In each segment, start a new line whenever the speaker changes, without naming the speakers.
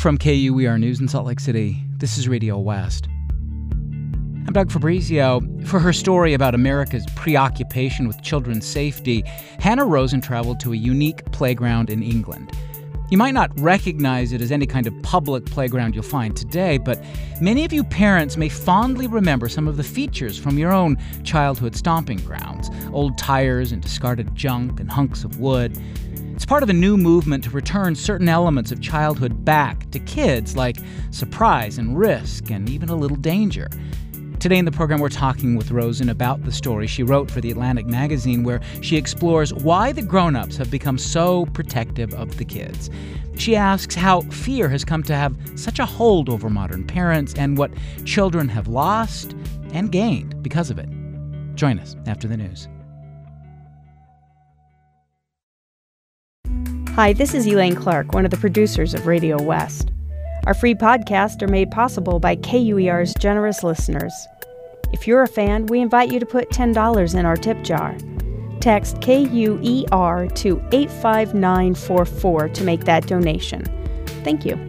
From KUER News in Salt Lake City, this is Radio West. I'm Doug Fabrizio. For her story about America's preoccupation with children's safety, Hannah Rosen traveled to a unique playground in England. You might not recognize it as any kind of public playground you'll find today, but many of you parents may fondly remember some of the features from your own childhood stomping grounds: old tires and discarded junk and hunks of wood. It's part of a new movement to return certain elements of childhood back to kids, like surprise and risk and even a little danger. Today in the program, we're talking with Rosen about the story she wrote for The Atlantic magazine, where she explores why the grown-ups have become so protective of the kids. She asks how fear has come to have such a hold over modern parents and what children have lost and gained because of it. Join us after the news.
Hi, this is Elaine Clark, one of the producers of Radio West. Our free podcasts are made possible by KUER's generous listeners. If you're a fan, we invite you to put $10 in our tip jar. Text KUER to 85944 to make that donation. Thank you.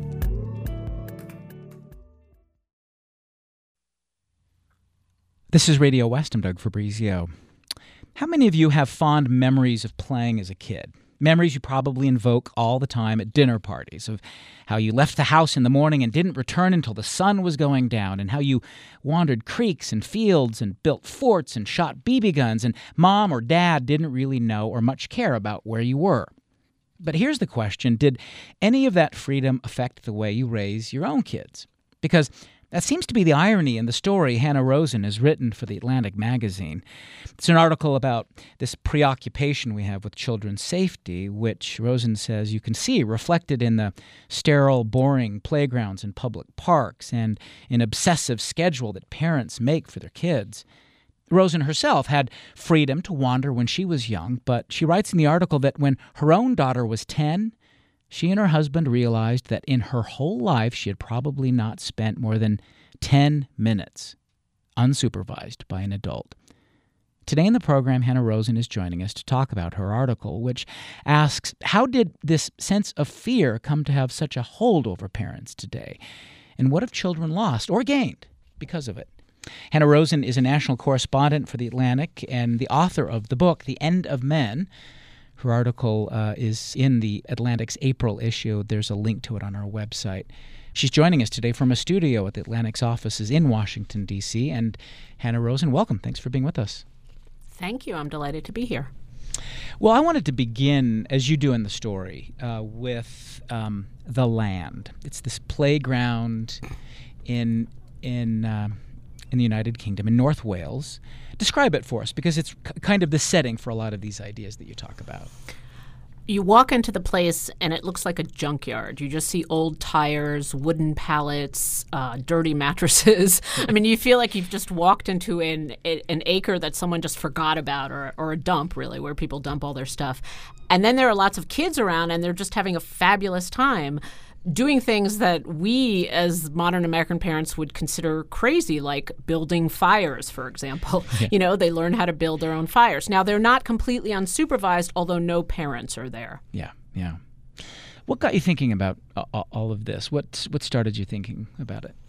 This is Radio West. I'm Doug Fabrizio. How many of you have fond memories of playing as a kid? Memories you probably invoke all the time at dinner parties, of how you left the house in the morning and didn't return until the sun was going down, and how you wandered creeks and fields and built forts and shot BB guns, and mom or dad didn't really know or much care about where you were. But here's the question: did any of that freedom affect the way you raise your own kids? Because that seems to be the irony in the story Hannah Rosen has written for The Atlantic magazine. It's an article about this preoccupation we have with children's safety, which Rosen says you can see reflected in the sterile, boring playgrounds in public parks and an obsessive schedule that parents make for their kids. Rosen herself had freedom to wander when she was young, but she writes in the article that when her own daughter was 10, she and her husband realized that in her whole life she had probably not spent more than 10 minutes unsupervised by an adult. Today in the program, Hannah Rosen is joining us to talk about her article, which asks, how did this sense of fear come to have such a hold over parents today? And what have children lost or gained because of it? Hannah Rosen is a national correspondent for The Atlantic and the author of the book, The End of Men. Her article is in the Atlantic's April issue. There's a link to it on our website. She's joining us today from a studio at the Atlantic's offices in Washington, D.C. And Hannah Rosen, welcome. Thanks for being with us.
Thank you. I'm delighted to be here.
Well, I wanted to begin, as you do in the story, with The Land. It's this playground in the United Kingdom, in North Wales. Describe it for us, because it's kind of the setting for a lot of these ideas that you talk about.
You walk into the place and it looks like a junkyard. You just see old tires, wooden pallets, dirty mattresses. I mean, you feel like you've just walked into an acre that someone just forgot about, or a dump, really, where people dump all their stuff. And then there are lots of kids around and they're just having a fabulous time doing things that we as modern American parents would consider crazy, like building fires, for example. Yeah. You know, they learn how to build their own fires. Now, they're not completely unsupervised, although no parents are there.
Yeah. What got you thinking about all of this? What started you thinking about it?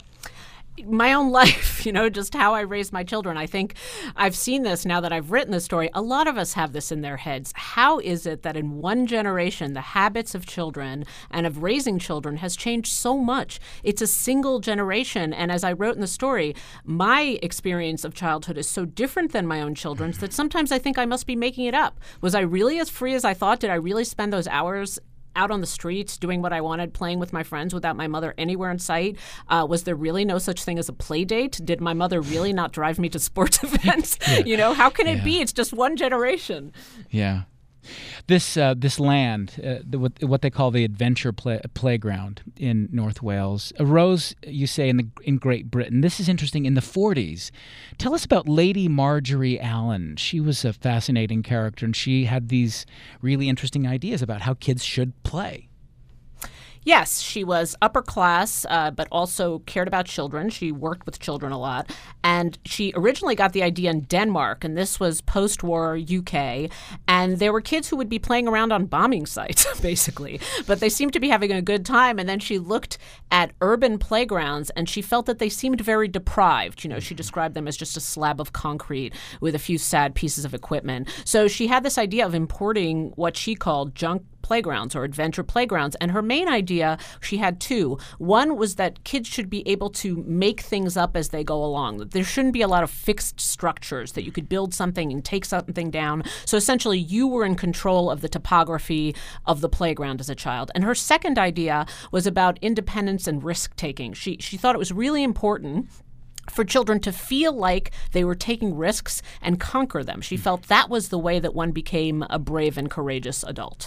My own life, just how I raise my children. I think I've seen this now that I've written the story. A lot of us have this in their heads. How is it that in one generation, the habits of children and of raising children has changed so much? It's a single generation. And as I wrote in the story, my experience of childhood is so different than my own children's that sometimes I think I must be making it up. Was I really as free as I thought? Did I really spend those hours out on the streets doing what I wanted, playing with my friends without my mother anywhere in sight? Was there really no such thing as a play date? Did my mother really not drive me to sports events? Yeah. How can it be? It's just one generation.
Yeah. This land, what they call the adventure playground in North Wales, arose, you say, in Great Britain. This is interesting, in the 40s. Tell us about Lady Marjorie Allen. She was a fascinating character, and she had these really interesting ideas about how kids should play.
Yes, she was upper class, but also cared about children. She worked with children a lot. And she originally got the idea in Denmark, and this was post-war UK. And there were kids who would be playing around on bombing sites, basically. But they seemed to be having a good time. And then she looked at urban playgrounds, and she felt that they seemed very deprived. You know, she described them as just a slab of concrete with a few sad pieces of equipment. So she had this idea of importing what she called junk playgrounds or adventure playgrounds. And her main idea, she had two. One was that kids should be able to make things up as they go along. That there shouldn't be a lot of fixed structures, that you could build something and take something down. So essentially, you were in control of the topography of the playground as a child. And her second idea was about independence and risk-taking. She thought it was really important for children to feel like they were taking risks and conquer them. She felt that was the way that one became a brave and courageous adult.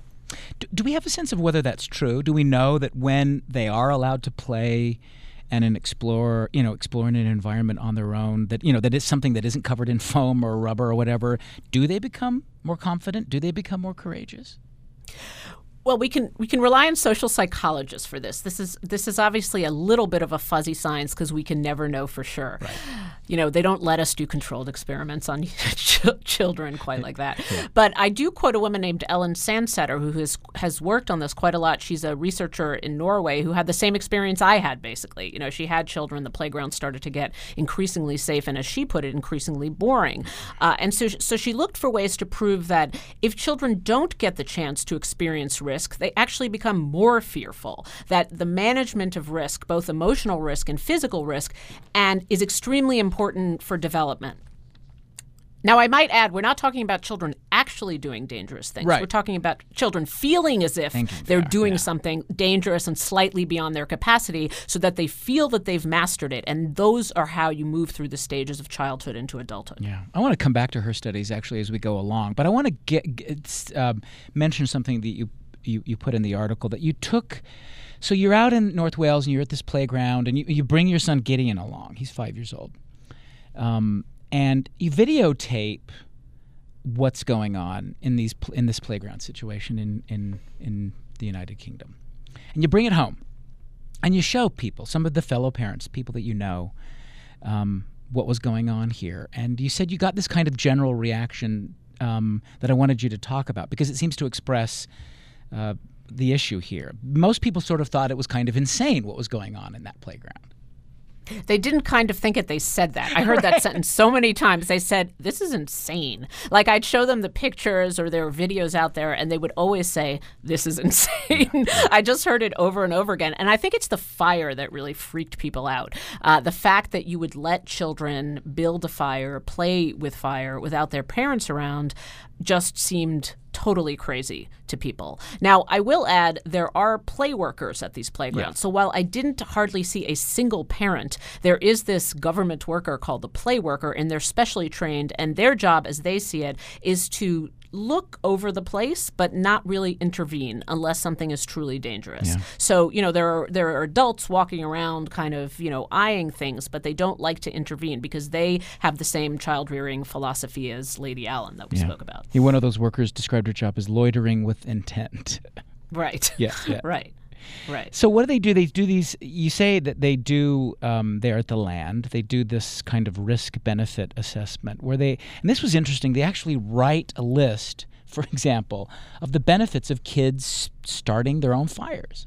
Do we have a sense of whether that's true? Do we know that when they are allowed to play and explore in an environment on their own, that that is something that isn't covered in foam or rubber or whatever, do they become more confident? Do they become more courageous?
Well, we can rely on social psychologists for this. This is obviously a little bit of a fuzzy science because we can never know for sure.
Right.
They don't let us do controlled experiments on children quite like that.
Yeah.
But I do quote a woman named Ellen Sandsetter who has worked on this quite a lot. She's a researcher in Norway who had the same experience I had, basically. She had children. The playground started to get increasingly safe and, as she put it, increasingly boring. And so she looked for ways to prove that if children don't get the chance to experience risk, they actually become more fearful, that the management of risk, both emotional risk and physical risk, and is extremely important for development. Now, I might add, we're not talking about children actually doing dangerous things.
Right.
We're talking about children feeling as if they're doing something dangerous and slightly beyond their capacity so that they feel that they've mastered it. And those are how you move through the stages of childhood into adulthood.
Yeah. I want to come back to her studies, actually, as we go along. But I want to mention something that you put in the article that you took. So you're out in North Wales and you're at this playground and you bring your son Gideon along. He's 5 years old. And you videotape what's going on in this playground situation in the United Kingdom. And you bring it home. And you show people, some of the fellow parents, people that you know, what was going on here. And you said you got this kind of general reaction that I wanted you to talk about because it seems to express the issue here. Most people sort of thought it was kind of insane what was going on in that playground.
They didn't kind of think it. They said that. I heard that sentence so many times. They said, this is insane. Like I'd show them the pictures or there were videos out there and they would always say, this is insane. I just heard it over and over again. And I think it's the fire that really freaked people out. The fact that you would let children build a fire, play with fire without their parents around just seemed totally crazy to people. Now, I will add, there are play workers at these playgrounds. Yeah. So while I didn't hardly see a single parent, there is this government worker called the play worker, and they're specially trained, and their job, as they see it, is to look over the place but not really intervene unless something is truly dangerous. Yeah. So, there are adults walking around kind of, eyeing things, but they don't like to intervene because they have the same child-rearing philosophy as Lady Allen that we spoke about.
Yeah, one of those workers described her job as loitering with intent.
Right.
Yeah.
Right.
So what do? They do these, you say that they do, there at the land, they do this kind of risk-benefit assessment where and this was interesting, they actually write a list, for example, of the benefits of kids starting their own fires.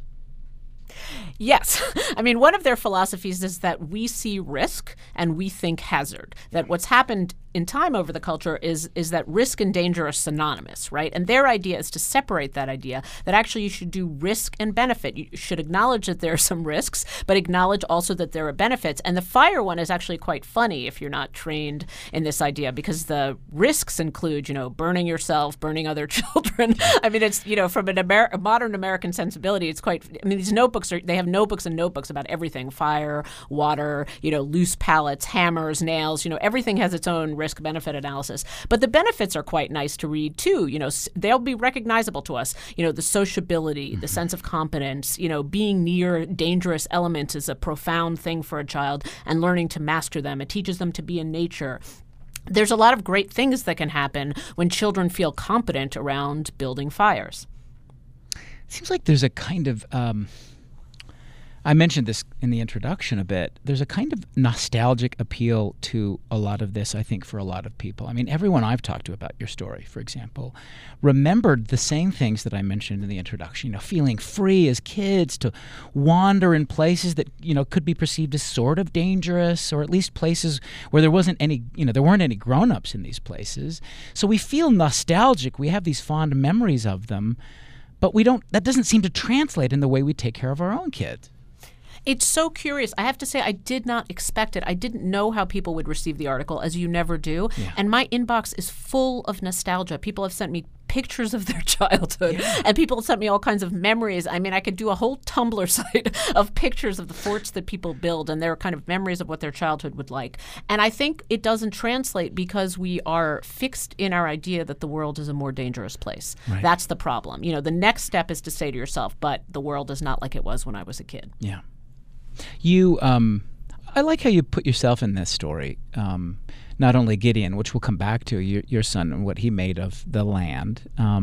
Yes. I mean, one of their philosophies is that we see risk and we think hazard, that what's happened in time over the culture is that risk and danger are synonymous, right? And their idea is to separate that idea, that actually you should do risk and benefit. You should acknowledge that there are some risks, but acknowledge also that there are benefits. And the fire one is actually quite funny if you're not trained in this idea, because the risks include, burning yourself, burning other children. I mean, it's, from a modern American sensibility, it's quite, these notebooks they have notebooks and notebooks about everything, fire, water, loose pallets, hammers, nails, everything has its own risk-benefit analysis. But the benefits are quite nice to read, too. They'll be recognizable to us. The sociability, the sense of competence, being near dangerous elements is a profound thing for a child, and learning to master them. It teaches them to be in nature. There's a lot of great things that can happen when children feel competent around building fires.
It seems like there's a kind of I mentioned this in the introduction a bit. There's a kind of nostalgic appeal to a lot of this, I think, for a lot of people. I mean, everyone I've talked to about your story, for example, remembered the same things that I mentioned in the introduction, feeling free as kids to wander in places that, could be perceived as sort of dangerous, or at least places where there weren't any grown-ups in these places. So we feel nostalgic. We have these fond memories of them, but that doesn't seem to translate in the way we take care of our own kids.
It's so curious. I have to say, I did not expect it. I didn't know how people would receive the article, as you never do. Yeah. And my inbox is full of nostalgia. People have sent me pictures of their childhood, and people have sent me all kinds of memories. I mean, I could do a whole Tumblr site of pictures of the forts that people build and their kind of memories of what their childhood would like. And I think it doesn't translate because we are fixed in our idea that the world is a more dangerous place. Right. That's the problem. The next step is to say to yourself, but the world is not like it was when I was a kid.
Yeah. I like how you put yourself in this story. Not only Gideon, which we'll come back to, your son and what he made of the land,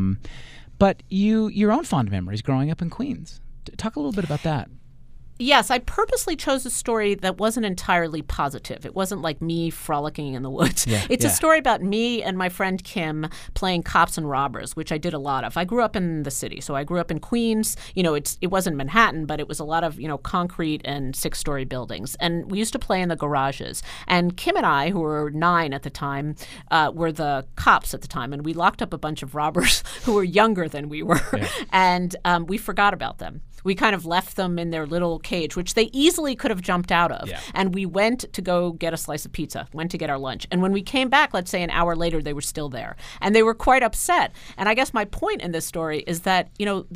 but your own fond memories growing up in Queens. Talk a little bit about that.
Yes, I purposely chose a story that wasn't entirely positive. It wasn't like me frolicking in the woods. It's a story about me and my friend Kim playing cops and robbers, which I did a lot of. I grew up in the city, so I grew up in Queens. It wasn't Manhattan, but it was a lot of, concrete and 6-story buildings. And we used to play in the garages. And Kim and I, who were 9 at the time, were the cops at the time. And we locked up a bunch of robbers who were younger than we were. Yeah. And we forgot about them. We kind of left them in their little cage, which they easily could have jumped out of. Yeah. And we went to go get a slice of pizza, went to get our lunch. And when we came back, let's say an hour later, they were still there. And they were quite upset. And I guess my point in this story is that,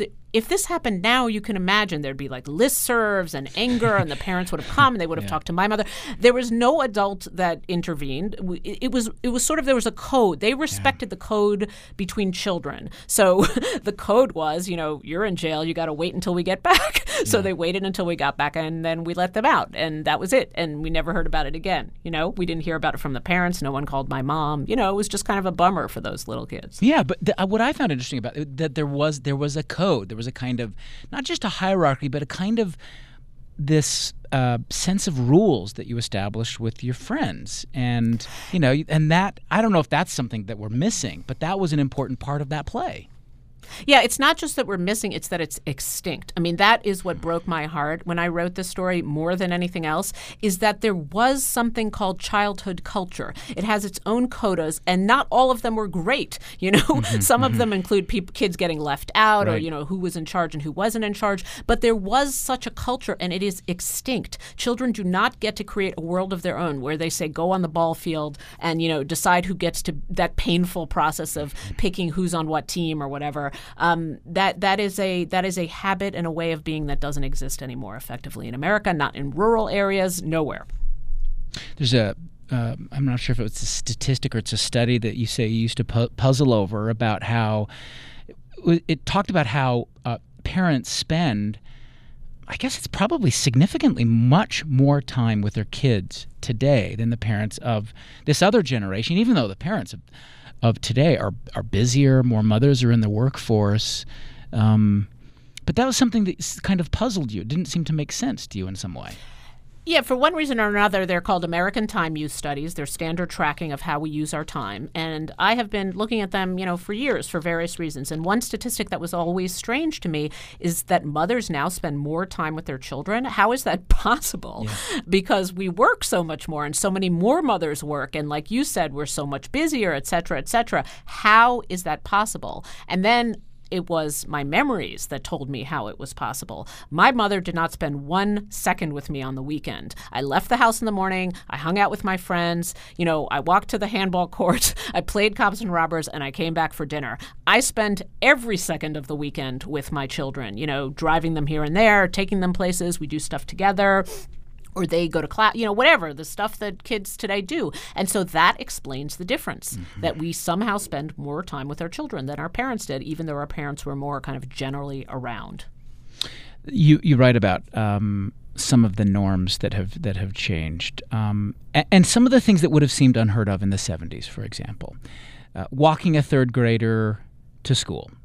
if this happened now, you can imagine there'd be like listservs and anger, and the parents would have come and they would have talked to my mother. There was no adult that intervened. It was sort of, there was a code. They respected the code between children. So the code was, you're in jail. You got to wait until we get back. So they waited until we got back, and then we let them out, and that was it. And we never heard about it again. We didn't hear about it from the parents. No one called my mom. It was just kind of a bummer for those little kids.
Yeah, but what I found interesting about it, that there was a code. There was a kind of, not just a hierarchy, but a kind of this sense of rules that you established with your friends. And, and that, I don't know if that's something that we're missing, but that was an important part of that play.
Yeah, it's not just that we're missing, it's that it's extinct. I mean, that is what broke my heart when I wrote this story more than anything else, is that there was something called childhood culture. It has its own codas, and not all of them were great. Some of them include kids getting left out, right, or, who was in charge and who wasn't in charge. But there was such a culture, and it is extinct. Children do not get to create a world of their own where they say, go on the ball field and, decide who gets to that painful process of picking who's on what team or whatever. That is a habit and a way of being that doesn't exist anymore effectively in America, not in rural areas, nowhere.
There's I'm not sure if it's a statistic or it's a study that you say you used to puzzle over about how it talked about how parents spend, I guess it's probably significantly much more time with their kids today than the parents of this other generation, even though the parents of today are busier, more mothers are in the workforce. But that was something that kind of puzzled you. It didn't seem to make sense to you in some way.
Yeah, for one reason or another, they're called American Time Use Studies. They're standard tracking of how we use our time. And I have been looking at them, for years for various reasons. And one statistic that was always strange to me is that mothers now spend more time with their children. How is that possible? Yeah. Because we work so much more and so many more mothers work. And like you said, we're so much busier, et cetera, et cetera. How is that possible? And then it was my memories that told me how it was possible. My mother did not spend 1 second with me on the weekend. I left the house in the morning. I hung out with my friends. I walked to the handball court. I played cops and robbers, and I came back for dinner. I spent every second of the weekend with my children, driving them here and there, taking them places. We do stuff together. Or they go to class, whatever, the stuff that kids today do. And so that explains the difference, that we somehow spend more time with our children than our parents did, even though our parents were more kind of generally around.
You write about some of the norms that have changed, and some of the things that would have seemed unheard of in the 70s, for example. Walking a third grader to school.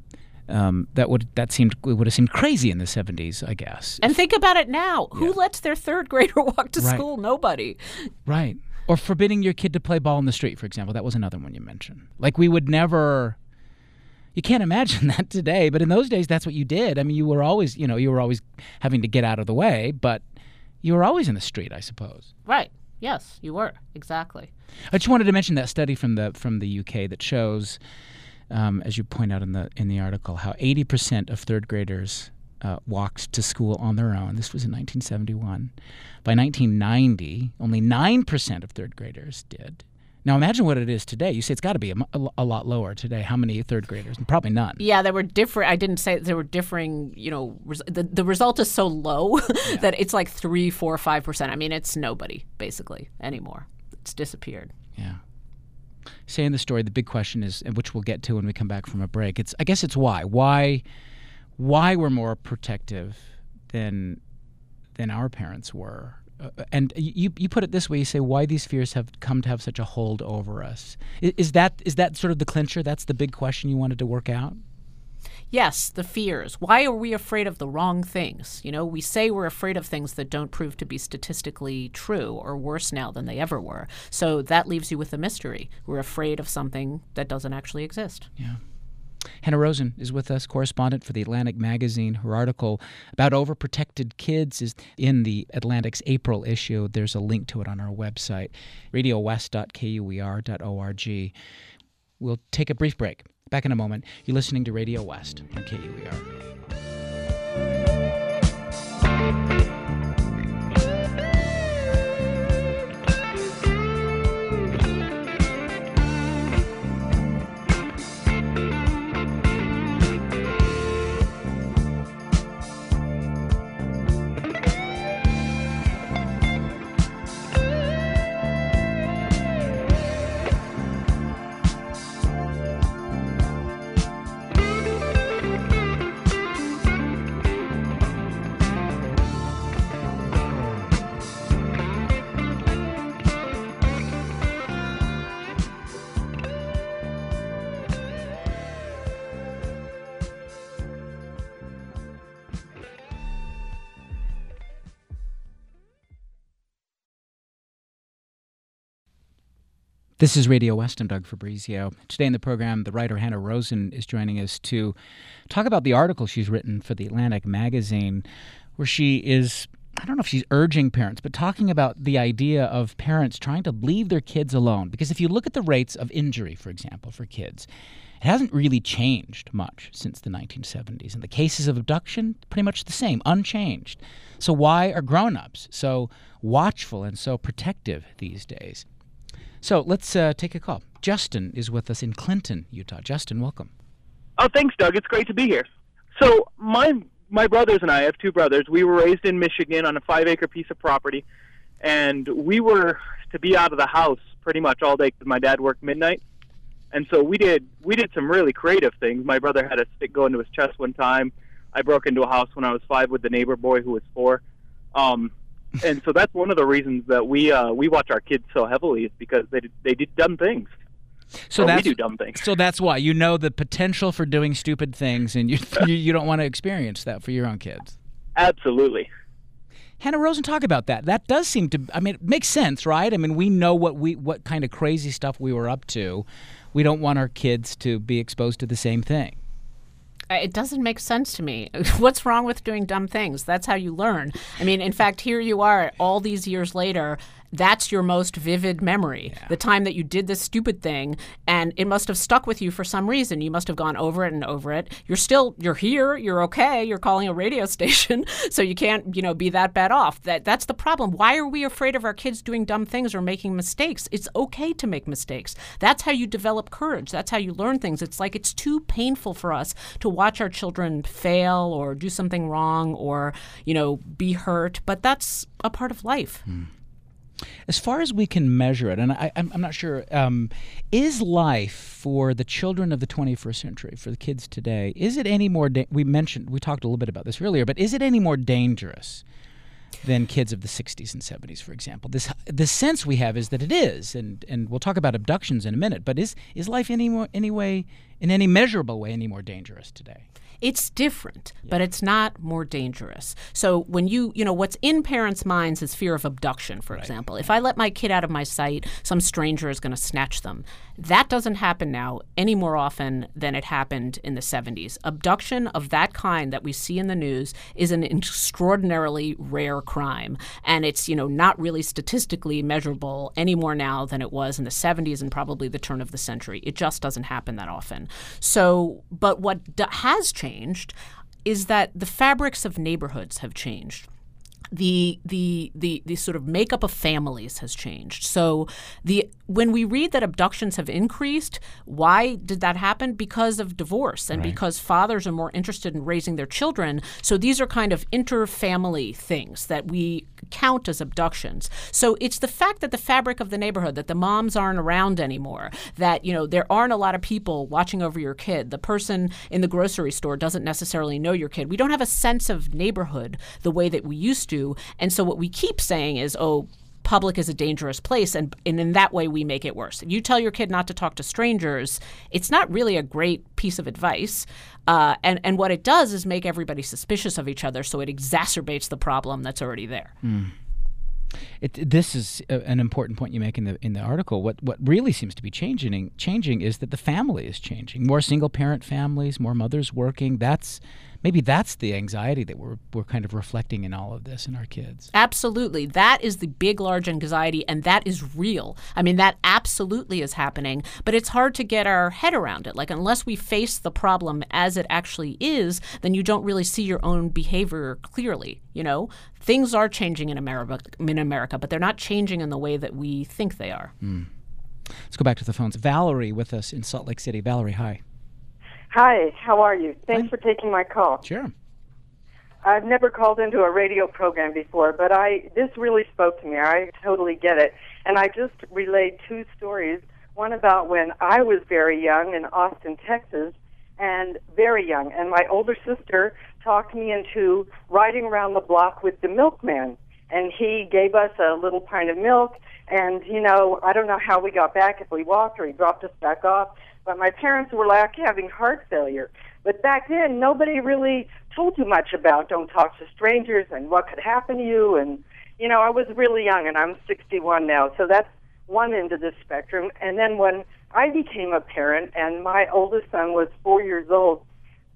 That would have seemed crazy in the 70s, I guess.
And think about it now. Who lets their third grader walk to
Right.
school? Nobody.
Right. Or forbidding your kid to play ball in the street, for example. That was another one you mentioned. Like, we would never... You can't imagine that today, but in those days, that's what you did. I mean, you were always having to get out of the way, but you were always in the street, I suppose.
Right. Yes, you were. Exactly.
I just wanted to mention that study from the UK that shows, as you point out in the article, how 80% of third graders walked to school on their own. This was in 1971. By 1990, only 9% of third graders did. Now imagine what it is today. You say it's got to be a lot lower today. How many third graders? Probably none.
Yeah, they were different. I didn't say there were differing, the result is so low that it's like 3, 4, 5%. I mean, it's nobody, basically, anymore. It's disappeared.
Yeah. Say in the story, the big question is, and which we'll get to when we come back from a break, I guess it's why. Why we're more protective than our parents were. And you put it this way, you say why these fears have come to have such a hold over us. Is that sort of the clincher? That's the big question you wanted to work out?
Yes, the fears. Why are we afraid of the wrong things? We say we're afraid of things that don't prove to be statistically true or worse now than they ever were. So that leaves you with a mystery. We're afraid of something that doesn't actually exist.
Yeah. Hannah Rosen is with us, correspondent for The Atlantic magazine. Her article about overprotected kids is in the Atlantic's April issue. There's a link to it on our website, radiowest.kuer.org. We'll take a brief break. Back in a moment. You're listening to Radio West on KUER. This is Radio West. I'm Doug Fabrizio. Today in the program, the writer Hannah Rosen is joining us to talk about the article she's written for The Atlantic magazine, where she is, I don't know if she's urging parents, but talking about the idea of parents trying to leave their kids alone. Because if you look at the rates of injury, for example, for kids, it hasn't really changed much since the 1970s. And the cases of abduction, pretty much the same, unchanged. So why are grown-ups so watchful and so protective these days? So let's take a call. Justin is with us in Clinton, Utah. Justin, welcome.
Oh, thanks, Doug. It's great to be here. So my brothers and I have two brothers. We were raised in Michigan on a 5-acre piece of property, and we were to be out of the house pretty much all day because my dad worked midnight. And so we did some really creative things. My brother had a stick go into his chest one time. I broke into a house when I was 5 with the neighbor boy who was 4. And so that's one of the reasons that we watch our kids so heavily is because they did dumb things.
So
we do dumb things.
So that's why you know the potential for doing stupid things, and you don't want to experience that for your own kids.
Absolutely.
Hannah Rosen, talk about that. That does seem to. I mean, it makes sense, right? I mean, we know what kind of crazy stuff we were up to. We don't want our kids to be exposed to the same thing.
It doesn't make sense to me. What's wrong with doing dumb things? That's how you learn. I mean, in fact, here you are all these years later. That's your most vivid memory, the time that you did this stupid thing, and it must have stuck with you for some reason. You must have gone over it and over it. You're here, you're okay, you're calling a radio station, so you can't, be that bad off. That's the problem. Why are we afraid of our kids doing dumb things or making mistakes? It's okay to make mistakes. That's how you develop courage. That's how you learn things. It's like it's too painful for us to watch our children fail or do something wrong or, be hurt, but that's a part of life.
As far as we can measure it, and I'm not sure, is life for the children of the 21st century, for the kids today, is it any more, we talked a little bit about this earlier, but is it any more dangerous than kids of the 60s and 70s, for example? The sense we have is that it is, and we'll talk about abductions in a minute, but is life any in any measurable way any more dangerous today.
It's different, but it's not more dangerous. So when what's in parents' minds is fear of abduction, for example. If I let my kid out of my sight, some stranger is going to snatch them. That doesn't happen now any more often than it happened in the 70s. Abduction of that kind that we see in the news is an extraordinarily rare crime. And it's, not really statistically measurable any more now than it was in the 70s and probably the turn of the century. It just doesn't happen that often. So, but what has changed is that the fabrics of neighborhoods have changed. The sort of makeup of families has changed. So when we read that abductions have increased, why did that happen? Because of divorce and because fathers are more interested in raising their children. So these are kind of inter-family things that we count as abductions. So it's the fact that the fabric of the neighborhood, that the moms aren't around anymore, that there aren't a lot of people watching over your kid. The person in the grocery store doesn't necessarily know your kid. We don't have a sense of neighborhood the way that we used to. And so what we keep saying is, public is a dangerous place, and in that way we make it worse. If you tell your kid not to talk to strangers, it's not really a great piece of advice. And what it does is make everybody suspicious of each other, so it exacerbates the problem that's already there.
This is an important point you make in the article. What really seems to be changing is that the family is changing. More single-parent families, more mothers working. Maybe that's the anxiety that we're kind of reflecting in all of this in our kids.
Absolutely. That is the big, large anxiety, and that is real. I mean, that absolutely is happening, but it's hard to get our head around it. Like, unless we face the problem as it actually is, then you don't really see your own behavior clearly, Things are changing in America, but they're not changing in the way that we think they are.
Let's go back to the phones. Valerie with us in Salt Lake City. Valerie, hi.
Hi, how are you? Thanks for taking my call.
Sure.
I've never called into a radio program before, but this really spoke to me. I totally get it. And I just relayed two stories, one about when I was very young in Austin, Texas, and very young, and my older sister talked me into riding around the block with the milkman, and he gave us a little pint of milk, and, I don't know how we got back, if we walked or he dropped us back off, but my parents were like having heart failure. But back then, nobody really told you much about don't talk to strangers and what could happen to you, and, I was really young, and I'm 61 now, so that's one end of the spectrum. And then when I became a parent and my oldest son was 4 years old,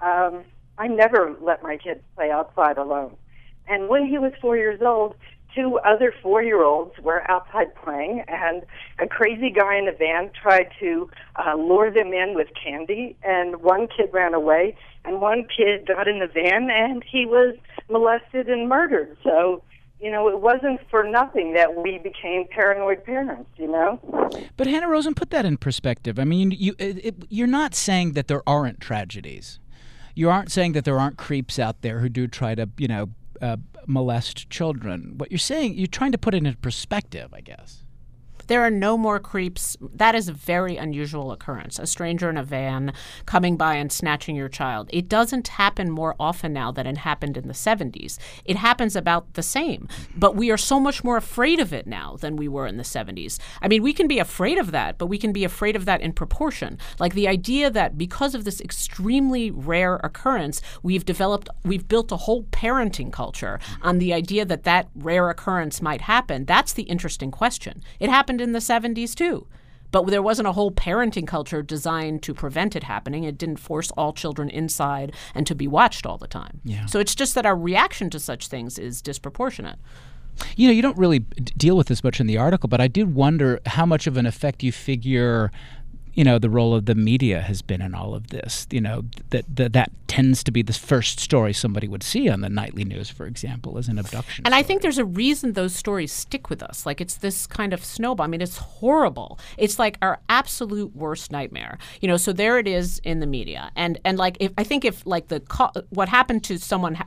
I never let my kids play outside alone. And when he was 4 years old, two other 4-year-olds were outside playing, and a crazy guy in a van tried to lure them in with candy, and one kid ran away, and one kid got in the van, and he was molested and murdered. So, it wasn't for nothing that we became paranoid parents,
But Hannah Rosen, put that in perspective. I mean, you're not saying that there aren't tragedies. You aren't saying that there aren't creeps out there who do try to, molest children. What you're saying, you're trying to put it in perspective, I guess.
There are no more creeps. That is a very unusual occurrence, a stranger in a van coming by and snatching your child. It doesn't happen more often now than it happened in the 70s. It happens about the same, but we are so much more afraid of it now than we were in the 70s. I mean, we can be afraid of that, but we can be afraid of that in proportion. Like the idea that because of this extremely rare occurrence, we've built a whole parenting culture on the idea that that rare occurrence might happen. That's the interesting question. It happened in the 70s too. But there wasn't a whole parenting culture designed to prevent it happening. It didn't force all children inside and to be watched all the time.
Yeah.
So it's just that our reaction to such things is disproportionate.
You don't really deal with this much in the article, but I did wonder how much of an effect you figure the role of the media has been in all of this. That tends to be the first story somebody would see on the nightly news, for example, as an abduction
And
story.
I think there's a reason those stories stick with us. Like, it's this kind of snowball. I mean, it's horrible. It's like our absolute worst nightmare. So there it is in the media. And like, what happened to someone,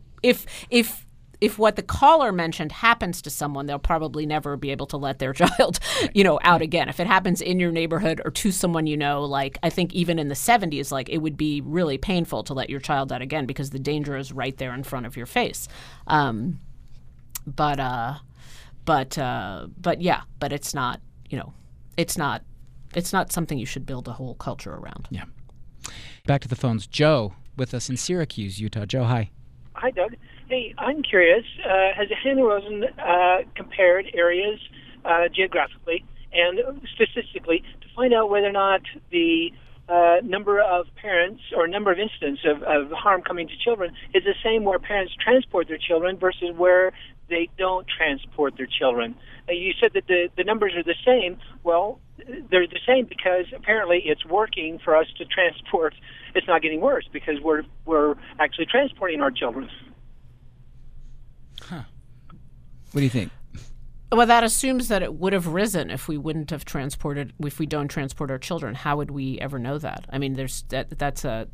if what the caller mentioned happens to someone, they'll probably never be able to let their child, out again. If it happens in your neighborhood or to someone like I think even in the 70s, like it would be really painful to let your child out again because the danger is right there in front of your face. But it's not something you should build a whole culture around.
Yeah. Back to the phones. Joe with us in Syracuse, Utah. Joe, hi.
Hi, Doug. Hey, I'm curious. Has Hannah Rosen compared areas geographically and statistically to find out whether or not the number of parents or number of incidents of harm coming to children is the same where parents transport their children versus where they don't transport their children? You said that the numbers are the same. Well, they're the same because apparently it's working for us to transport. It's not getting worse because we're actually transporting our children.
Huh. What do you think?
Well, that assumes that it would have risen if we wouldn't have transported. If we don't transport our children, how would we ever know that? I mean, that's an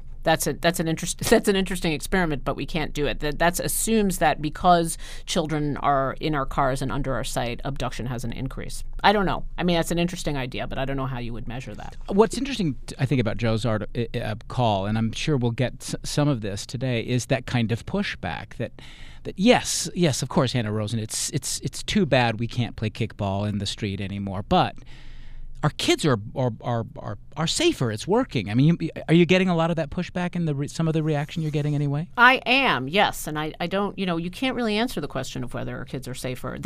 interesting experiment, but we can't do it. That assumes that because children are in our cars and under our sight, abduction has an increase. I don't know. I mean, that's an interesting idea, but I don't know how you would measure that.
What's interesting, I think, about Joe's call, and I'm sure we'll get some of this today, is that kind of pushback that yes, of course, Hannah Rosen, it's too bad we can't play kickball in the street anymore, but our kids are safer. It's working. I mean, are you getting a lot of that pushback in some of the reaction you're getting anyway?
I am, yes, and I don't. You can't really answer the question of whether our kids are safer.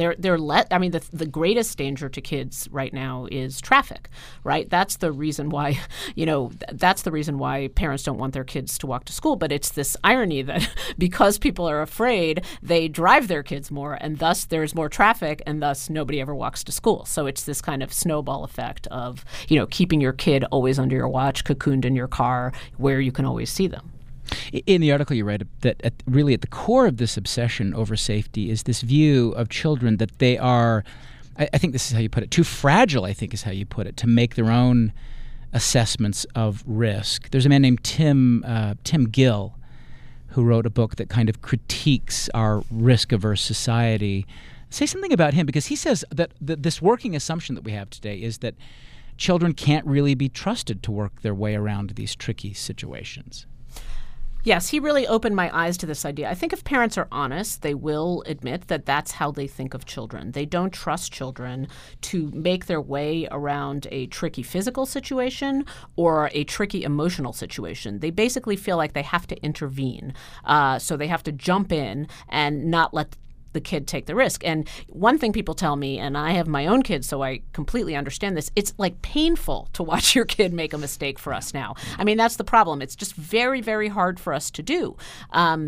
The greatest danger to kids right now is traffic, right? That's the reason why, that's the reason why parents don't want their kids to walk to school. But it's this irony that because people are afraid, they drive their kids more, and thus there's more traffic, and thus nobody ever walks to school. So it's this kind of snowball effect of, keeping your kid always under your watch, cocooned in your car, where you can always see them.
In the article you write that at the core of this obsession over safety is this view of children that they are, I think this is how you put it, too fragile, I think is how you put it, to make their own assessments of risk. There's a man named Tim Gill who wrote a book that kind of critiques our risk-averse society. Say something about him, because he says that this working assumption that we have today is that children can't really be trusted to work their way around these tricky situations.
Yes, he really opened my eyes to this idea. I think if parents are honest, they will admit that that's how they think of children. They don't trust children to make their way around a tricky physical situation or a tricky emotional situation. They basically feel like they have to intervene. So they have to jump in and not let the kid take the risk. And one thing people tell me, and I have my own kids, so I completely understand this, it's like painful to watch your kid make a mistake for us now. I mean, that's the problem. It's just very, very hard for us to do. But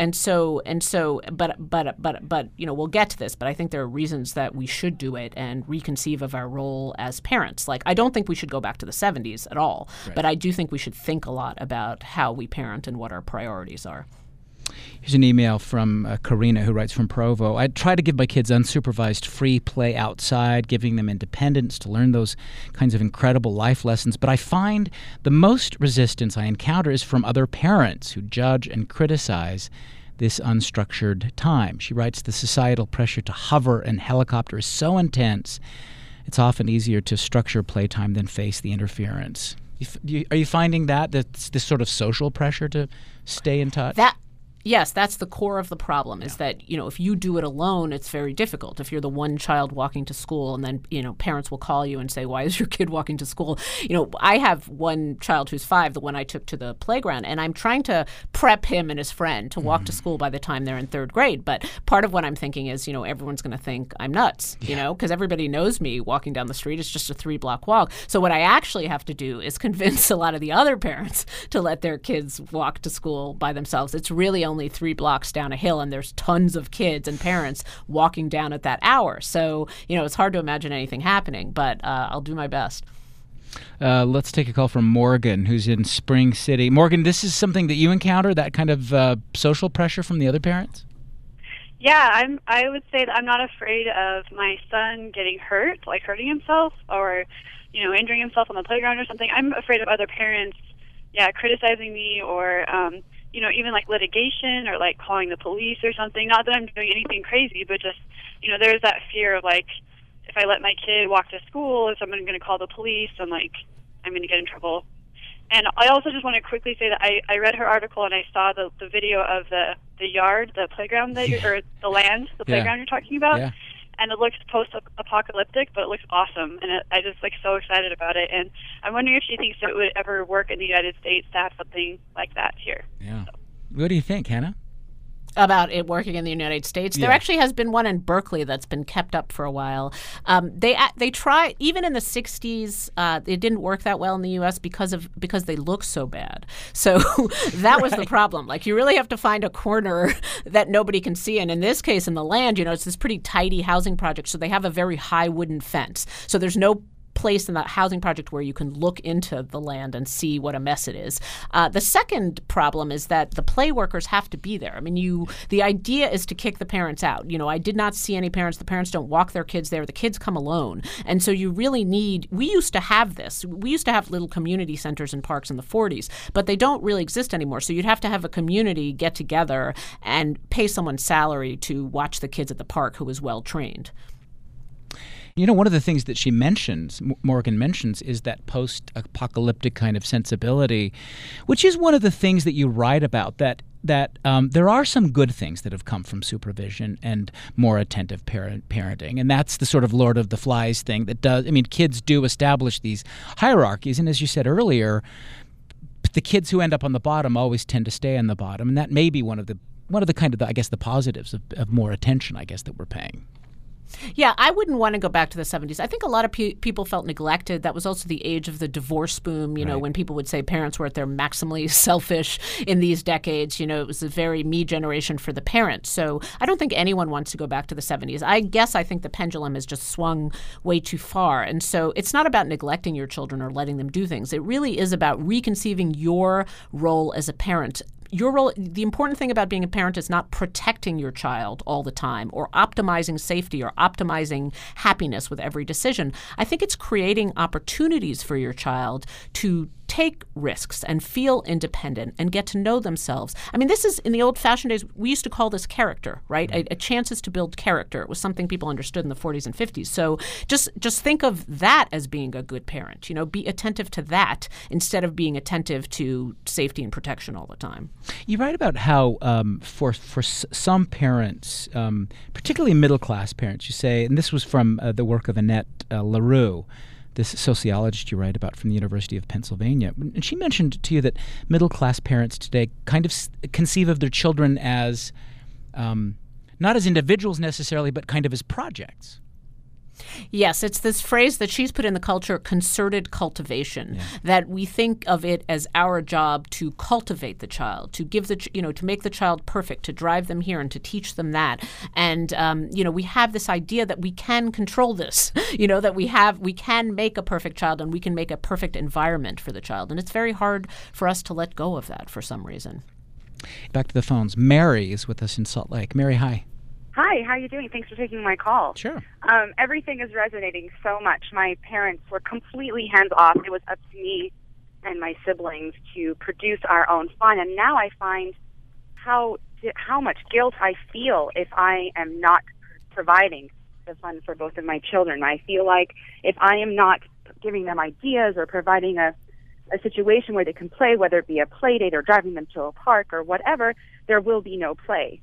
we'll get to this, but I think there are reasons that we should do it and reconceive of our role as parents. Like, I don't think we should go back to the 70s at all, right. But I do think we should think a lot about how we parent and what our priorities are.
Here's an email from Karina, who writes from Provo. I try to give my kids unsupervised free play outside, giving them independence to learn those kinds of incredible life lessons. But I find the most resistance I encounter is from other parents who judge and criticize this unstructured time. She writes, the societal pressure to hover and helicopter is so intense, it's often easier to structure playtime than face the interference. Are you finding that's this sort of social pressure to stay in touch?
Yes, that's the core of the problem, is that, if you do it alone, it's very difficult. If you're the one child walking to school and then, parents will call you and say, why is your kid walking to school? I have one child who's 5, the one I took to the playground, and I'm trying to prep him and his friend to walk to school by the time they're in 3rd grade. But part of what I'm thinking is, everyone's going to think I'm nuts, because everybody knows me walking down the street. It's just a 3-block walk. So what I actually have to do is convince a lot of the other parents to let their kids walk to school by themselves. It's really only 3 blocks down a hill, and there's tons of kids and parents walking down at that hour. So, it's hard to imagine anything happening, but I'll do my best.
Let's take a call from Morgan, who's in Spring City. Morgan, this is something that you encounter, that kind of social pressure from the other parents?
Yeah, I would say that I'm not afraid of my son getting hurt, like hurting himself or, injuring himself on the playground or something. I'm afraid of other parents, criticizing me or, even like litigation or like calling the police or something. Not that I'm doing anything crazy, but just, there's that fear of like, if I let my kid walk to school, is someone going to call the police and like, I'm going to get in trouble. And I also just want to quickly say that I read her article and I saw the video of the yard, the playground or the land, the playground you're talking about. Yeah. and it looks post-apocalyptic, but it looks awesome, and I just so excited about it. And I'm wondering if she thinks it would ever work in the United States to have something like that here.
Yeah. What do you think, Hannah?
About it working in the United States. There actually has been one in Berkeley that's been kept up for a while. They try, even in the 60s, it didn't work that well in the U.S. because they look so bad. So that was the problem. You really have to find a corner that nobody can see. And in this case, in the land, it's this pretty tidy housing project. So they have a very high wooden fence. So there's no place in that housing project where you can look into the land and see what a mess it is. The second problem is that the play workers have to be there. I mean, the idea is to kick the parents out. I did not see any parents. The parents don't walk their kids there. The kids come alone. And so you really we used to have this. We used to have little community centers and parks in the 40s, but they don't really exist anymore. So you'd have to have a community get together and pay someone salary to watch the kids at the park who is well trained.
One of the things that Morgan mentions, is that post-apocalyptic kind of sensibility, which is one of the things that you write about, that there are some good things that have come from supervision and more attentive parenting. And that's the sort of Lord of the Flies thing that does, kids do establish these hierarchies. And as you said earlier, the kids who end up on the bottom always tend to stay on the bottom. And that may be one of the kind of, the positives of more attention, that we're paying.
Yeah, I wouldn't want to go back to the 70s. I think a lot of people felt neglected. That was also the age of the divorce boom, when people would say parents were at their maximally selfish in these decades. It was a very me generation for the parents. So I don't think anyone wants to go back to the 70s. I think the pendulum has just swung way too far. And so it's not about neglecting your children or letting them do things. It really is about reconceiving your role as a parent. Your role, the important thing about being a parent is not protecting your child all the time or optimizing safety or optimizing happiness with every decision. I think it's creating opportunities for your child to take risks and feel independent and get to know themselves. This is, in the old-fashioned days, we used to call this character, right? A chances to build character. It was something people understood in the 40s and 50s. So just think of that as being a good parent. Be attentive to that instead of being attentive to safety and protection all the time.
You write about how for some parents, particularly middle-class parents, you say, and this was from the work of Annette LaRue, this sociologist you write about from the University of Pennsylvania. And she mentioned to you that middle-class parents today kind of conceive of their children as not as individuals necessarily, but kind of as projects.
Yes, it's this phrase that she's put in the culture, concerted cultivation, that we think of it as our job to cultivate the child, to give to make the child perfect, to drive them here and to teach them that. And, we have this idea that we can control this, that we can make a perfect child and we can make a perfect environment for the child. And it's very hard for us to let go of that for some reason.
Back to the phones. Mary is with us in Salt Lake. Mary, hi.
Hi, how are you doing? Thanks for taking my call.
Sure.
Everything is resonating so much. My parents were completely hands-off. It was up to me and my siblings to produce our own fun. And now I find how much guilt I feel if I am not providing the fun for both of my children. I feel like if I am not giving them ideas or providing a situation where they can play, whether it be a play date or driving them to a park or whatever, there will be no play.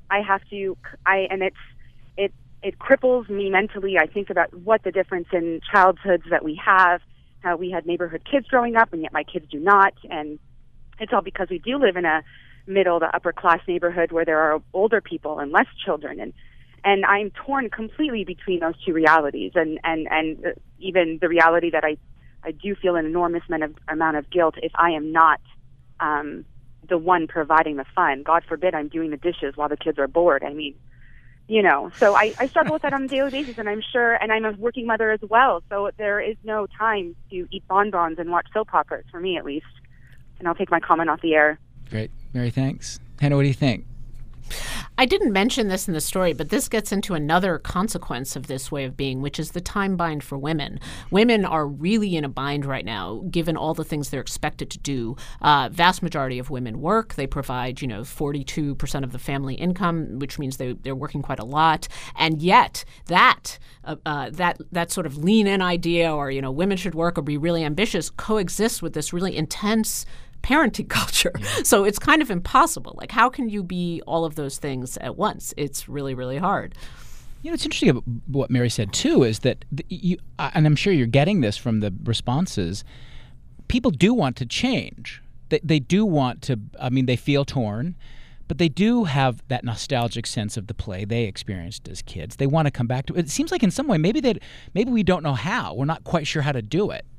It cripples me mentally. I think about what the difference in childhoods that we have, how we had neighborhood kids growing up and yet my kids do not. And it's all because we do live in a middle to upper class neighborhood where there are older people and less children. And I'm torn completely between those two realities. And even the reality that I do feel an enormous amount of guilt if I am not the one providing the fun. God forbid I'm doing the dishes while the kids are bored. So I struggle with that on a daily basis, and I'm sure, and I'm a working mother as well, so there is no time to eat bonbons and watch soap operas, for me at least. And I'll take my comment off the air.
Great. Mary, thanks. Hannah, what do you think?
I didn't mention this in the story, but this gets into another consequence of this way of being, which is the time bind for women. Women are really in a bind right now, given all the things they're expected to do. Vast majority of women work. They provide, 42% of the family income, which means they're working quite a lot. And yet that sort of lean-in idea, or, women should work or be really ambitious, coexists with this really intense parenting culture. Yeah. So it's kind of impossible. How can you be all of those things at once? It's really, really hard.
You know, it's interesting about what Mary said, too, is that, and I'm sure you're getting this from the responses, people do want to change. They do want to, they feel torn, but they do have that nostalgic sense of the play they experienced as kids. They want to come back to it. It seems like in some way, maybe we don't know how. We're not quite sure how to do it.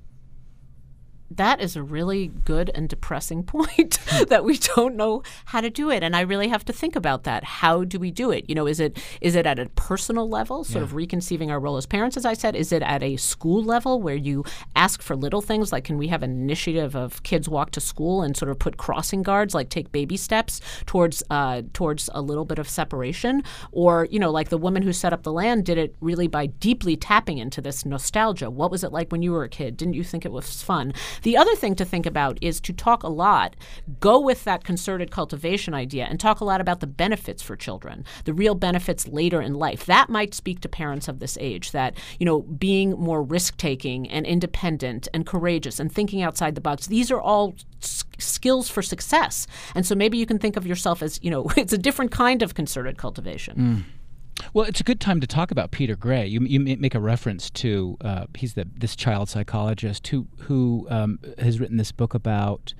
That is a really good and depressing point that we don't know how to do it. And I really have to think about that. How do we do it? You know, is it at a personal level, sort of reconceiving our role as parents, as I said? Is it at a school level where you ask for little things like, can we have an initiative of kids walk to school and sort of put crossing guards, like take baby steps towards a little bit of separation? Or, you know, like the woman who set up the land did it really by deeply tapping into this nostalgia. What was it like when you were a kid? Didn't you think it was fun? The other thing to think about is to talk a lot, go with that concerted cultivation idea and talk a lot about the benefits for children, the real benefits later in life. That might speak to parents of this age, that, you know, being more risk-taking and independent and courageous and thinking outside the box, these are all skills for success. And so maybe you can think of yourself as, you know, it's a different kind of concerted cultivation.
Well, it's a good time to talk about Peter Gray. You make a reference to he's this child psychologist who has written this book about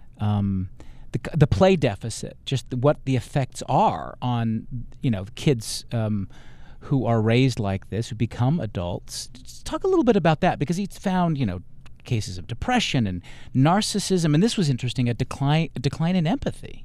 the play deficit, just what the effects are on kids who are raised like this, who become adults. Just talk a little bit about that, because he's found cases of depression and narcissism, and this was interesting, a decline in empathy.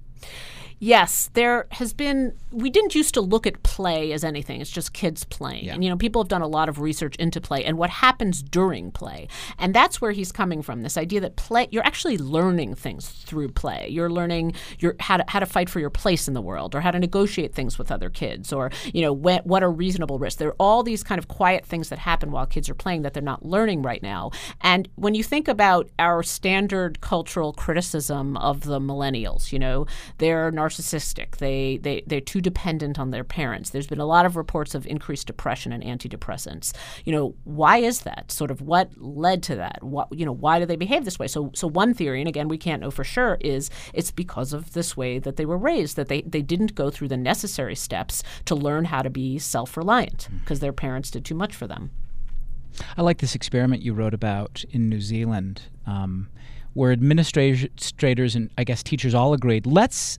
Yes, there has been. We didn't used to look at play as anything. It's just kids playing. Yeah. And, people have done a lot of research into play and what happens during play. And that's where he's coming from, this idea that play, you're actually learning things through play. You're learning how to fight for your place in the world, or how to negotiate things with other kids, or, what are reasonable risks. There are all these kind of quiet things that happen while kids are playing that they're not learning right now. And when you think about our standard cultural criticism of the millennials, they're narcissistic. They're too dependent on their parents. There's been a lot of reports of increased depression and antidepressants. Why is that? Sort of what led to that? Why do they behave this way? So one theory, and again, we can't know for sure, is it's because of this way that they were raised, that they didn't go through the necessary steps to learn how to be self-reliant because their parents did too much for them.
I like this experiment you wrote about in New Zealand, where administrators and I guess teachers all agreed, let's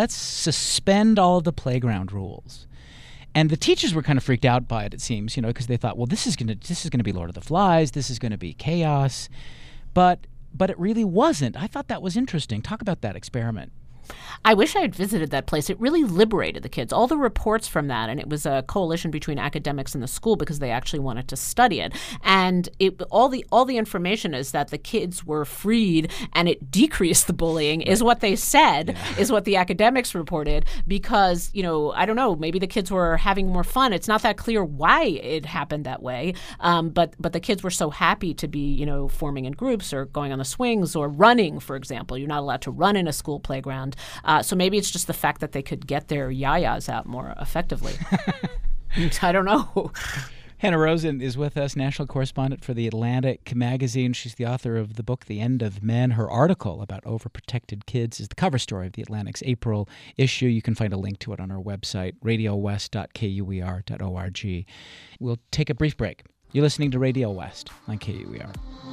suspend all of the playground rules. And the teachers were kind of freaked out by it seems, because they thought, well, this is going to be Lord of the Flies, this is going to be chaos. But it really wasn't. I thought that was interesting. Talk about that experiment.
I wish I had visited that place. It really liberated the kids. All the reports from that, and it was a coalition between academics and the school because they actually wanted to study it. And all the information is that the kids were freed and it decreased the bullying, is what they said, is what the academics reported, because, I don't know, maybe the kids were having more fun. It's not that clear why it happened that way. But the kids were so happy to be, forming in groups or going on the swings or running, for example. You're not allowed to run in a school playground. So maybe it's just the fact that they could get their yayas out more effectively. I don't know.
Hannah Rosen is with us, national correspondent for The Atlantic magazine. She's the author of the book, The End of Men. Her article about overprotected kids is the cover story of The Atlantic's April issue. You can find a link to it on our website, radiowest.kuer.org. We'll take a brief break. You're listening to Radio West on KUER.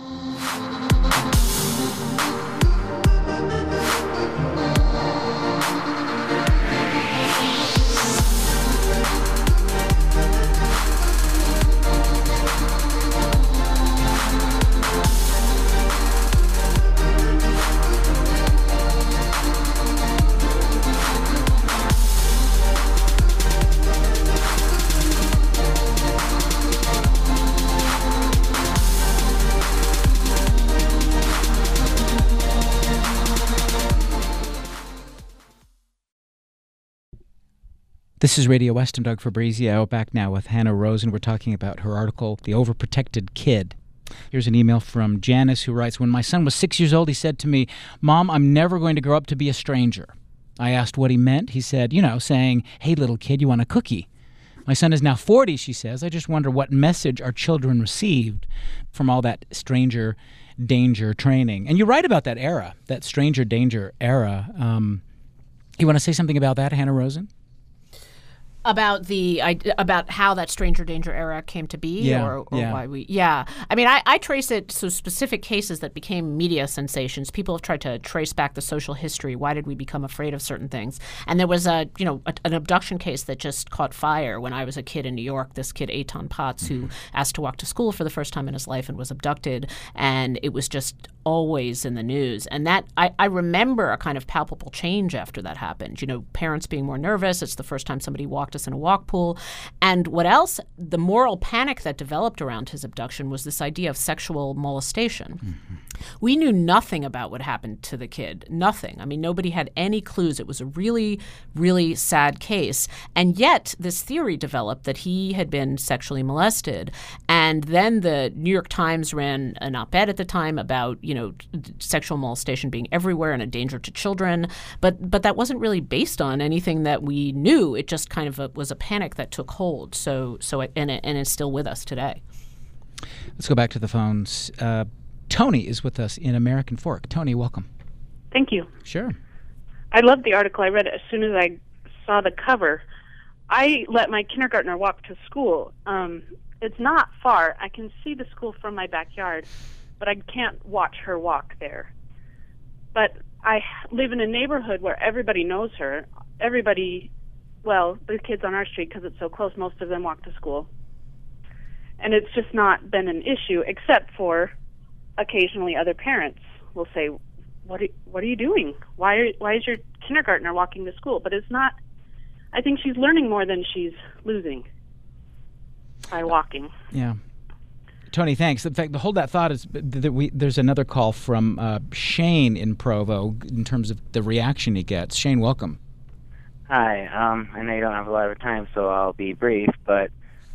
This is Radio West. I'm Doug Fabrizio, back now with Hannah Rosen. We're talking about her article, The Overprotected Kid. Here's an email from Janice, who writes, when my son was 6 years old, he said to me, "Mom, I'm never going to grow up to be a stranger." I asked what he meant. He said, saying, "Hey, little kid, you want a cookie?" My son is now 40, she says. I just wonder what message our children received from all that stranger danger training. And you write about that era, that stranger danger era. You want to say something about that, Hannah Rosen?
About how that stranger danger era came to be, or why we. Yeah, I mean, I trace it to specific cases that became media sensations. People have tried to trace back the social history. Why did we become afraid of certain things? And there was an abduction case that just caught fire when I was a kid in New York. This kid Eitan Potts, who asked to walk to school for the first time in his life and was abducted, and it was just always in the news. And that I remember a kind of palpable change after that happened. Parents being more nervous. It's the first time somebody walked us in a walk pool. And what else? The moral panic that developed around his abduction was this idea of sexual molestation. Mm-hmm. We knew nothing about what happened to the kid. Nothing. I mean, nobody had any clues. It was a really, really sad case. And yet this theory developed that he had been sexually molested. And then the New York Times ran an op-ed at the time about, sexual molestation being everywhere and a danger to children. But that wasn't really based on anything that we knew. It just kind of was a panic that took hold. And it's still with us today.
Let's go back to the phones. Tony is with us in American Fork. Tony, welcome.
Thank you.
Sure.
I loved the article. I read it as soon as I saw the cover. I let my kindergartner walk to school. It's not far. I can see the school from my backyard, but I can't watch her walk there. But I live in a neighborhood where everybody knows her. The kids on our street, because it's so close, most of them walk to school. And it's just not been an issue, except for occasionally other parents will say, what are you doing? Why is your kindergartner walking to school? But it's not, I think she's learning more than she's losing by walking.
Yeah. Tony, thanks. In fact, hold that thought. There's another call from Shane in Provo in terms of the reaction he gets. Shane, welcome.
Hi. I know you don't have a lot of time, so I'll be brief, but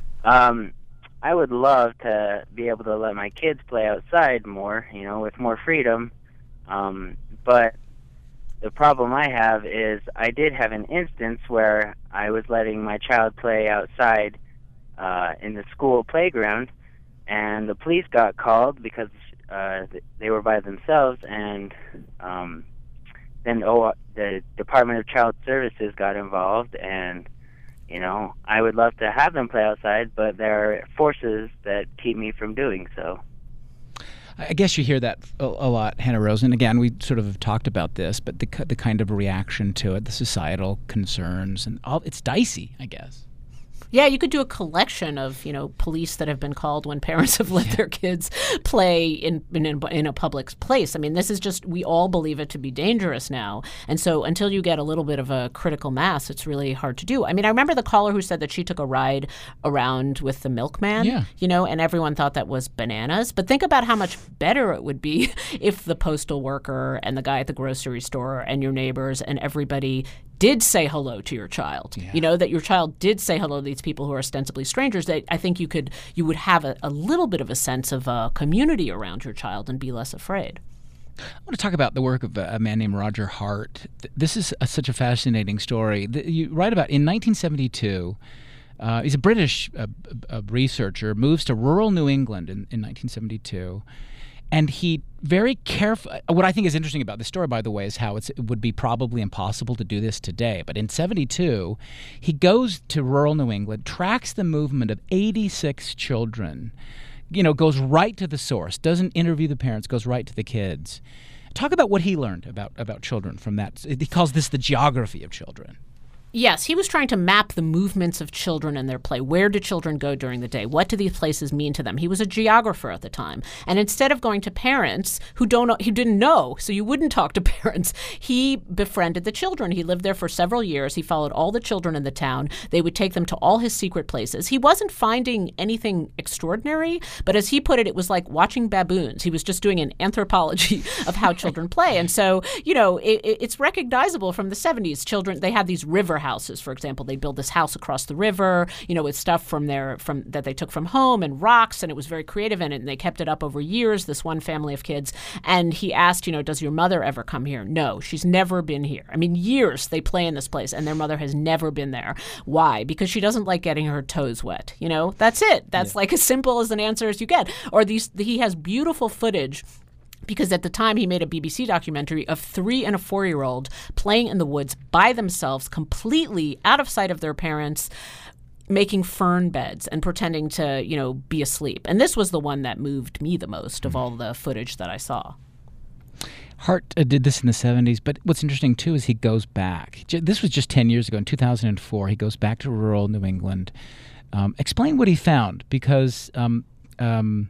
I would love to be able to let my kids play outside more, with more freedom. But the problem I have is I did have an instance where I was letting my child play outside in the school playground, and the police got called because they were by themselves, and then the Department of Child Services got involved, and I would love to have them play outside, but there are forces that keep me from doing so.
I guess you hear that a lot, Hannah Rosen. Again, we sort of have talked about this, but the kind of reaction to it, the societal concerns, and all, it's dicey, I guess.
Yeah, you could do a collection of, police that have been called when parents have let their kids play in a public place. I mean, this is just, we all believe it to be dangerous now. And so until you get a little bit of a critical mass, it's really hard to do. I mean, I remember the caller who said that she took a ride around with the milkman, and everyone thought that was bananas. But think about how much better it would be if the postal worker and the guy at the grocery store and your neighbors and everybody did say hello to your child, that your child did say hello to these people who are ostensibly strangers. That I think you would have a little bit of a sense of a community around your child and be less afraid.
I want to talk about the work of a man named Roger Hart. This is such a fascinating story. You write about in 1972, he's a British researcher, moves to rural New England in 1972. And he very careful. What I think is interesting about this story, by the way, is how it would be probably impossible to do this today. But in 1972, he goes to rural New England, tracks the movement of 86 children, goes right to the source, doesn't interview the parents, goes right to the kids. Talk about what he learned about children from that. He calls this the geography of children.
Yes, he was trying to map the movements of children and their play. Where do children go during the day? What do these places mean to them? He was a geographer at the time. And instead of going to parents who didn't know, so you wouldn't talk to parents, he befriended the children. He lived there for several years. He followed all the children in the town. They would take them to all his secret places. He wasn't finding anything extraordinary, but as he put it, it was like watching baboons. He was just doing an anthropology of how children play. And so, it's recognizable from the 70s. Children, they had these river houses, for example. They built this house across the river, with stuff from that they took from home and rocks, and it was very creative in it, and they kept it up over years, this one family of kids. And he asked, does your mother ever come here? No, she's never been here. I mean, years they play in this place, and their mother has never been there. Why? Because she doesn't like getting her toes wet. That's it. That's like as simple as an answer as you get. Or he has beautiful footage Because at the time, he made a BBC documentary of 3- and 4-year-old playing in the woods by themselves, completely out of sight of their parents, making fern beds and pretending to, be asleep. And this was the one that moved me the most of all the footage that I saw.
Hart did this in the 70s, but what's interesting, too, is he goes back. This was just 10 years ago, in 2004. He goes back to rural New England. Explain what he found, because I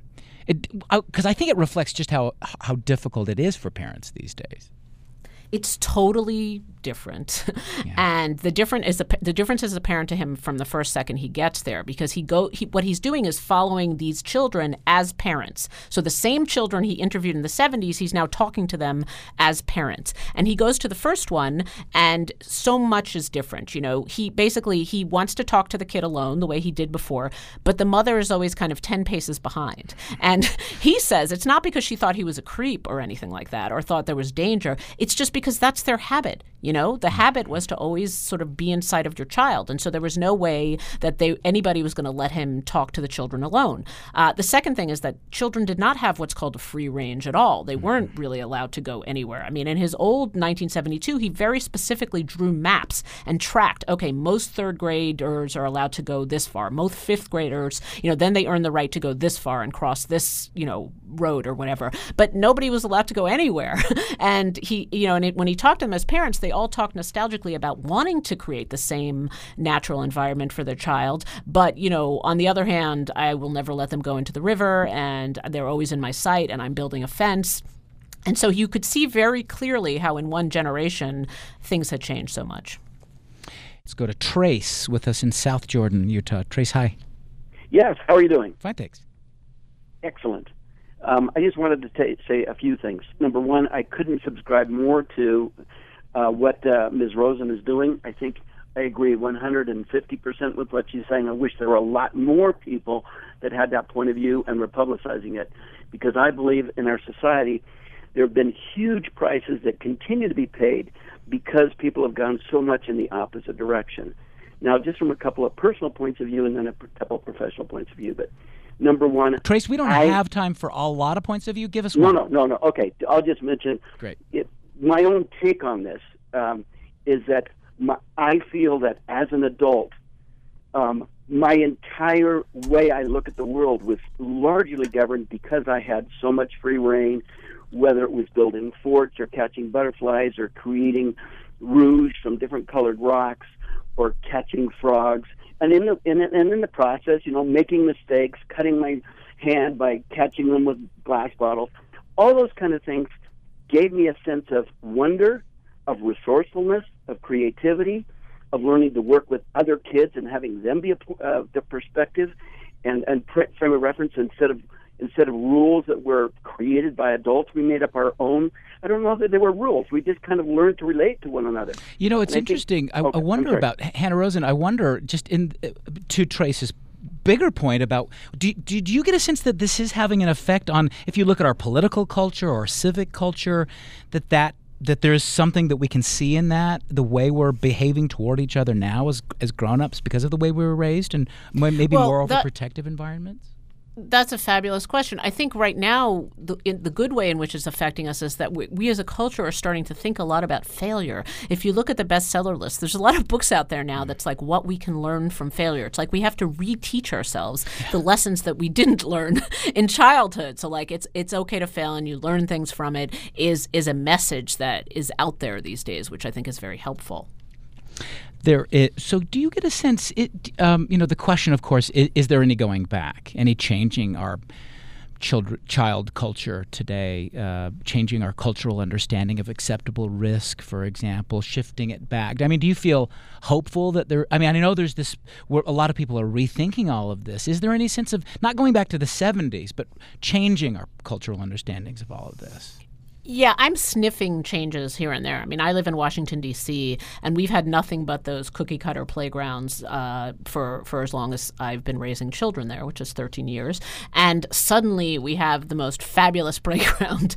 think it reflects just how difficult it is for parents these days.
It's totally different. Yeah. And the difference is apparent to him from the first second he gets there, because what he's doing is following these children as parents. So the same children he interviewed in the 70s, he's now talking to them as parents. And he goes to the first one, and so much is different. He wants to talk to the kid alone the way he did before, but the mother is always kind of 10 paces behind. And he says it's not because she thought he was a creep or anything like that, or thought there was danger. It's just because that's their habit. The habit was to always sort of be inside of your child. And so there was no way that anybody was going to let him talk to the children alone. The second thing is that children did not have what's called a free range at all. They weren't really allowed to go anywhere. I mean, in his old 1972, he very specifically drew maps and tracked, okay, most third graders are allowed to go this far. Most fifth graders, then they earn the right to go this far and cross this, road or whatever. But nobody was allowed to go anywhere. And when he talked to them as parents, they all talked nostalgically about wanting to create the same natural environment for their child. But, on the other hand, I will never let them go into the river, and they're always in my sight, and I'm building a fence. And so you could see very clearly how in one generation things had changed so much.
Let's go to Trace with us in South Jordan, Utah. Trace, hi.
Yes, how are you doing?
Fine, thanks.
Excellent. I just wanted to say a few things. Number one, I couldn't subscribe more to what Ms. Rosen is doing. I think I agree 150% with what she's saying. I wish there were a lot more people that had that point of view and were publicizing it, because I believe in our society there have been huge prices that continue to be paid because people have gone so much in the opposite direction. Now, just from a couple of personal points of view and then a couple of professional points of view, but number one,
Trace, we don't have time for a lot of points of view. Give us one.
No. Okay, I'll just mention.
Great.
My own take on this is that I feel that as an adult, my entire way I look at the world was largely governed because I had so much free reign, whether it was building forts or catching butterflies or creating rouge from different colored rocks or catching frogs. And in the process, making mistakes, cutting my hand by catching them with glass bottles, all those kind of things gave me a sense of wonder, of resourcefulness, of creativity, of learning to work with other kids and having them be the perspective and frame of reference instead of rules that were created by adults. We made up our own. I don't know that they were rules. We just kind of learned to relate to one another.
It's interesting. I wonder about Hannah Rosen. I wonder, just to Trace's bigger point about, do you get a sense that this is having an effect on, if you look at our political culture or civic culture, that there's something that we can see in that, the way we're behaving toward each other now as grown-ups because of the way we were raised and maybe more overprotective environments?
That's a fabulous question. I think right now the good way in which it's affecting us is that we as a culture are starting to think a lot about failure. If you look at the bestseller list, there's a lot of books out there now that's like what we can learn from failure. It's like we have to reteach ourselves the lessons that we didn't learn in childhood. So like it's okay to fail and you learn things from it is a message that is out there these days, which I think is very helpful.
So do you get a sense, the question, of course, is there any going back, any changing our child culture today, changing our cultural understanding of acceptable risk, for example, shifting it back? I mean, do you feel hopeful that I know there's this, where a lot of people are rethinking all of this. Is there any sense of not going back to the 70s, but changing our cultural understandings of all of this?
Yeah, I'm sniffing changes here and there. I mean, I live in Washington, D.C., and we've had nothing but those cookie-cutter playgrounds for as long as I've been raising children there, which is 13 years. And suddenly we have the most fabulous playground.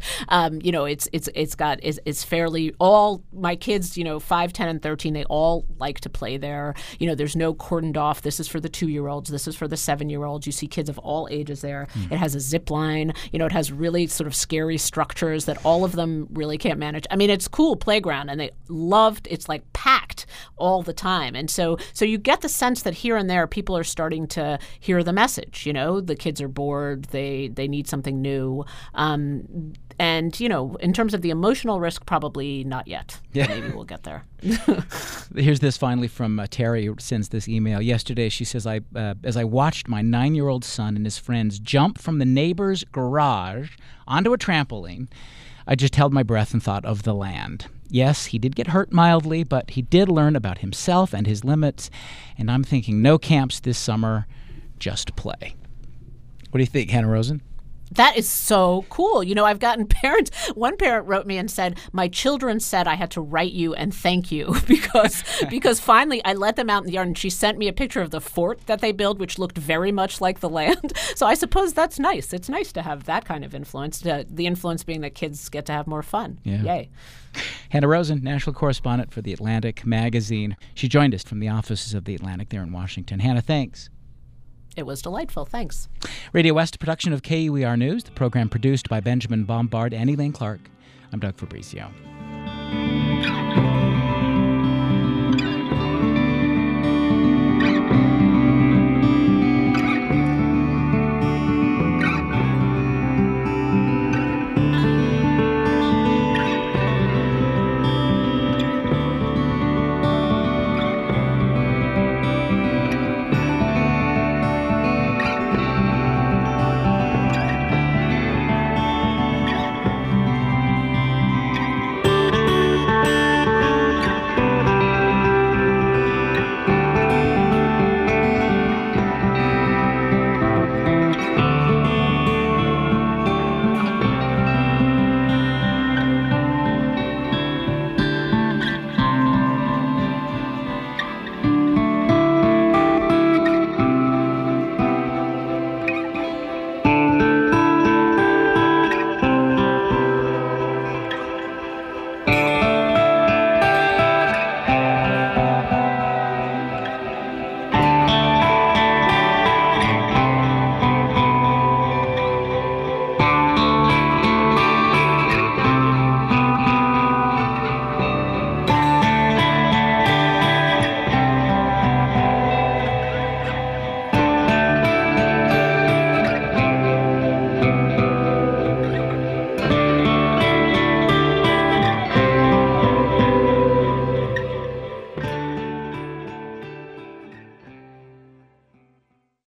It's fairly all my kids, 5, 10, and 13. They all like to play there. There's no cordoned off. This is for the 2-year-olds. This is for the 7-year-olds. You see kids of all ages there. It has a zip line. It has really sort of scary structures that all of them really can't manage. I mean, it's a cool playground, and they loved. It's like packed all the time, and so you get the sense that here and there people are starting to hear the message. The kids are bored. They need something new. And, in terms of the emotional risk, probably not yet. Yeah. Maybe we'll get there.
Here's this finally from Terry, who sends this email. Yesterday, she says, as I watched my 9-year-old son and his friends jump from the neighbor's garage onto a trampoline, I just held my breath and thought of the land. Yes, he did get hurt mildly, but he did learn about himself and his limits, and I'm thinking no camps this summer, just play. What do you think, Hannah Rosen?
That is so cool. I've gotten parents. One parent wrote me and said, my children said I had to write you and thank you because finally I let them out in the yard, and she sent me a picture of the fort that they built, which looked very much like the land. So I suppose that's nice. It's nice to have that kind of influence, the influence being that kids get to have more fun.
Yeah.
Yay.
Hannah Rosen, national correspondent for The Atlantic magazine. She joined us from the offices of The Atlantic there in Washington. Hannah, thanks.
It was delightful. Thanks.
Radio West, a production of KUER News, the program produced by Benjamin Bombard and Elaine Clark. I'm Doug Fabrizio.